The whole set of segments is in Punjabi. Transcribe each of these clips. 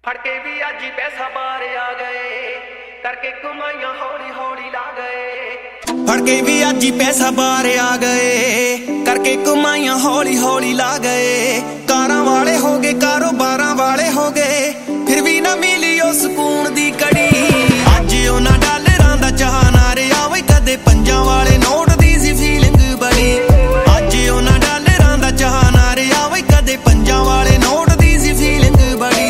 ਫੜ ਕੇ ਵੀ ਅੱਜ ਹੀ ਪੈਸਾ ਬਾਹਰ ਆ ਗਏ, ਕਰਕੇ ਕਮਾਈਆਂ ਹੌਲੀ ਹੌਲੀ ਲਾ ਗਏ। ਫੜ ਕੇ ਵੀ ਅੱਜ ਹੀ ਪੈਸਾ ਬਾਹਰ ਆ ਗਏ, ਕਰਕੇ ਕਮਾਈਆਂ ਹੌਲੀ ਹੌਲੀ ਲਾ ਗਏ। ਕਾਰਾਂ ਵਾਲੇ ਹੋ ਗਏ, ਕਾਰੋਬਾਰਾਂ ਵਾਲੇ ਹੋ ਗਏ, ਫਿਰ ਵੀ ਨਾ ਮਿਲੀ ਉਹ ਸਕੂਨ ਦੀ ਕੜੀ। ਅੱਜ ਉਹਨਾਂ ਡਾਲਰਾਂ ਦਾ ਚਾਹ ਨਾ ਰਿਹਾ ਵੇ, ਕਦੇ ਪੰਜਾਂ ਵਾਲੇ ਨੋਟ ਦੀ ਸੀ ਫੀਲਿੰਗ ਬੜੀ। ਅੱਜ ਉਹਨਾਂ ਡਾਲਰਾਂ ਦਾ ਚਾਹ ਨਾ ਰਿਹਾ ਵੇ, ਕਦੇ ਪੰਜਾਂ ਵਾਲੇ ਨੋਟ ਦੀ ਸੀ ਫੀਲਿੰਗ ਬੜੀ।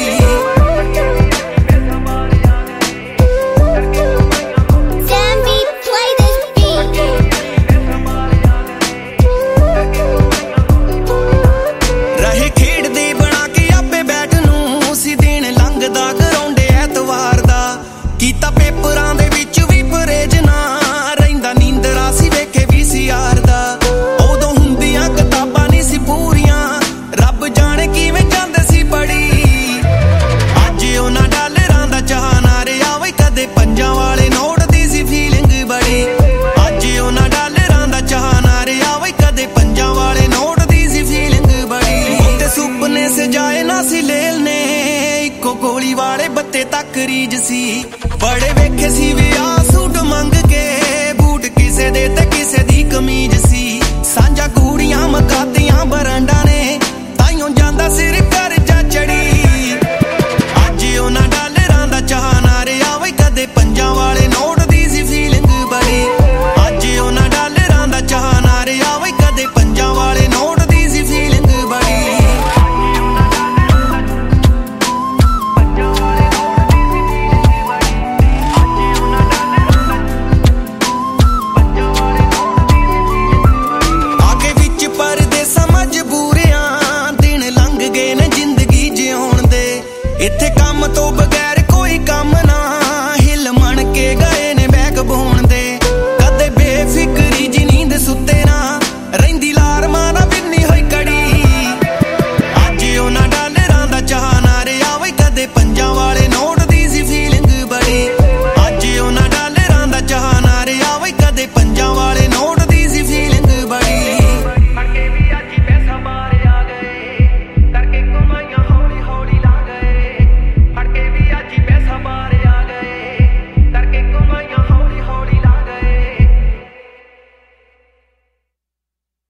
ਕੀਤਾ ਪੇਪਰਾਂ ਦੇ ਵਿੱਚ ਵੀ ਪਰੇਜ ਨਾ ਰਹਿੰਦਾ, ਨੀਂਦਰਾ ਸੀ ਵੇਖੇ VCR ਦਾ। ਉਦੋਂ ਹੁੰਦੀਆਂ ਕਿਤਾਬਾਂ ਨਹੀਂ ਸੀ ਪੂਰੀਆਂ, ਰੱਬ ਜਾਣੇ ਕਿਵੇਂ ਜਾਂਦੇ ਸੀ ਪੜੀ। ਅੱਜ ਉਹਨਾਂ ਡਾਲਰਾਂ ਦਾ ਚਾਹ ਨਾ ਰਿਹਾ ਵੇ, ਕਦੇ ਪੰਜਾਂ ਵਾਲੇ ਨੋਟ ਦੀ ਸੀ ਫੀਲਿੰਗ ਬੜੀ। ਅੱਜ ਉਹਨਾਂ ਡਾਲਰਾਂ ਦਾ ਚਾਹ ਨਾ ਰਿਹਾ ਵੇ, ਕਦੇ ਪੰਜਾਂ ਵਾਲੇ ਨੋਟ ਦੀ ਸੀ ਫੀਲਿੰਗ ਬੜੀ। ਤੇ ਸੁਪਨੇ ਸਜਾਏ ਨਾ ਸੀ ਲੇਲ ਨੇ, ਇੱਕੋ ਗੋਲੀ ਵਾਲੇ ਬੱਤੇ ਤੱਕ ਰੀਜ ਸੀ। ਬੜੇ ਵੇਖੇ ਸੀ ਵਿਆਹ ਸੂਟ ਮੰਗ ਕੇ, ਬੂਟ ਕਿਸੇ ਦੇ ਤੇ ਕਿਸੇ ਦੀ ਕਮੀਜ਼ ਸੀ। ਸਾਂਝਾ ਕੂੜੀਆਂ ਮਕਾਤੀਆਂ ਬਰਾਂਡਾ ਨੇ, ਤਾਈਓ ਜਾਂਦਾ ਸਿਰ ਕਰਜ਼ਾ ਚੜੀ। ਅੱਜ ਉਹਨਾਂ ਡਾਲਰਾਂ ਦਾ ਚਾਹ ਨਾ ਰਿਹਾ ਵੇ, ਕਦੇ ਪੰਜਾਂ ਵਾਲੇ ਨੋਟ ਦੀ ਸੀ ਫੀਲਿੰਗ ਬੜੀ। ਅੱਜ ਉਹਨਾਂ ਡਾਲਰਾਂ ਦਾ ਚਾਹ ਨਾ ਰਿਹਾ ਵੇ, ਕਦੇ ਪੰਜਾਂ ਵਾਲੇ ਨੋਟ ਦੀ ਸੀ ਫੀਲਿੰਗ ਬੜੀ। ਇੱਥੇ ਕੰਮ ਤੋਂ